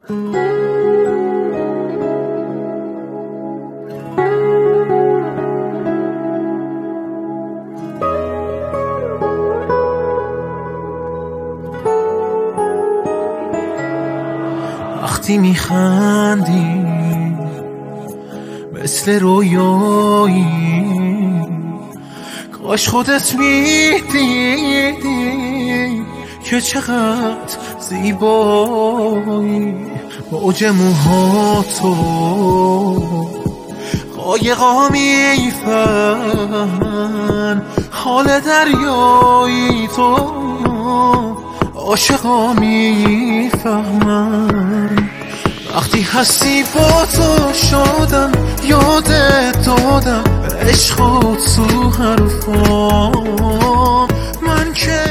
وقتی میخندی مثل رویایی، کاش خودت میدیدی که چقدر زیبایی. موج موهاتو قایقا میفهمن، حال دریایی تو عاشقا میفهمن. وقتی هستی با تو شدم، یادت دادم عشق و تو حرفام، من که